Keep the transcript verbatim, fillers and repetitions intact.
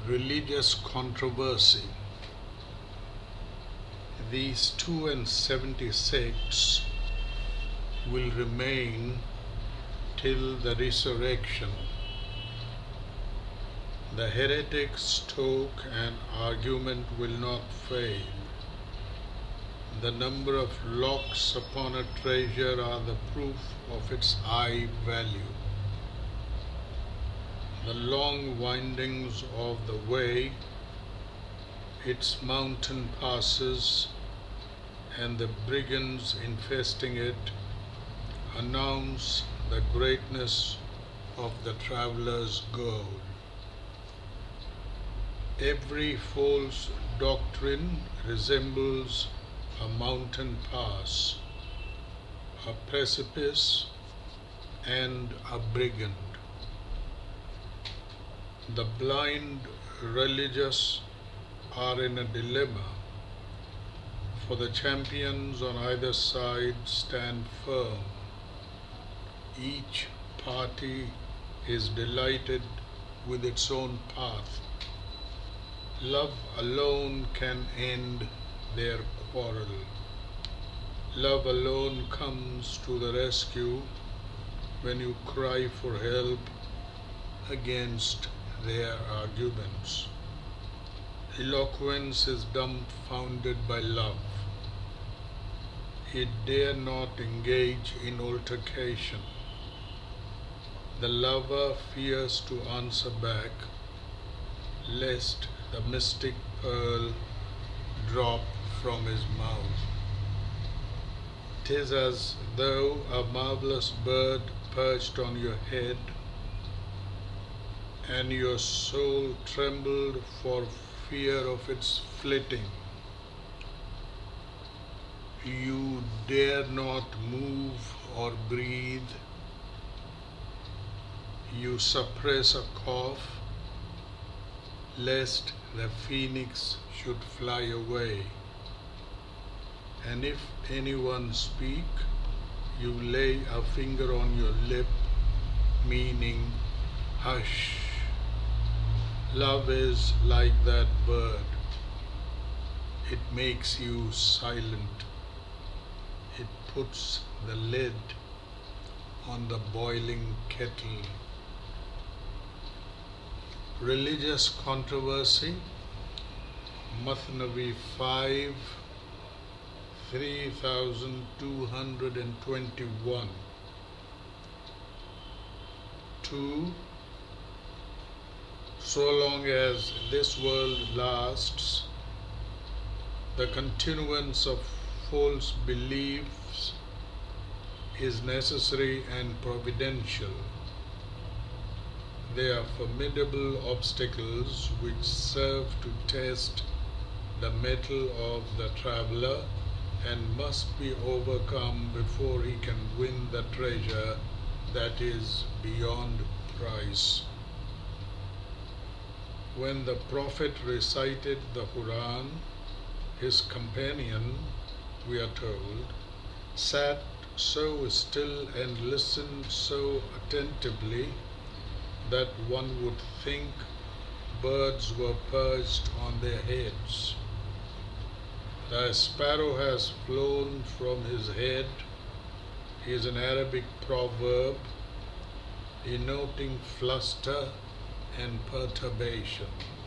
religious controversy. These two and seventy-six will remain till the resurrection. The heretics' talk and argument will not fail. The number of locks upon a treasure are the proof of its high value. The long windings of the way, its mountain passes, and the brigands infesting it announce the greatness of the traveler's goal. Every false doctrine resembles a mountain pass, a precipice, and a brigand. The blind religious are in a dilemma, for the champions on either side stand firm. Each party is delighted with its own path. Love alone can end their quarrel. Love alone comes to the rescue when you cry for help against their arguments. Eloquence is dumbfounded by love. It dare not engage in altercation. The lover fears to answer back, lest the mystic pearl drop from his mouth. 'Tis as though a marvelous bird perched on your head, and your soul trembled for fear of its flitting. You dare not move or breathe. You suppress a cough, lest the phoenix should fly away. And if anyone speak, you lay a finger on your lip, meaning, hush. Love is like that bird. It makes you silent. It puts the lid on the boiling kettle. Religious controversy, Mathnavi five, three thousand two hundred twenty-one. Two. So long as this world lasts, the continuance of false beliefs is necessary and providential. They are formidable obstacles which serve to test the mettle of the traveler and must be overcome before he can win the treasure that is beyond price. When the Prophet recited the Quran, his companion, we are told, sat so still and listened so attentively that one would think birds were perched on their heads. The sparrow has flown from his head is an Arabic proverb denoting fluster and perturbation.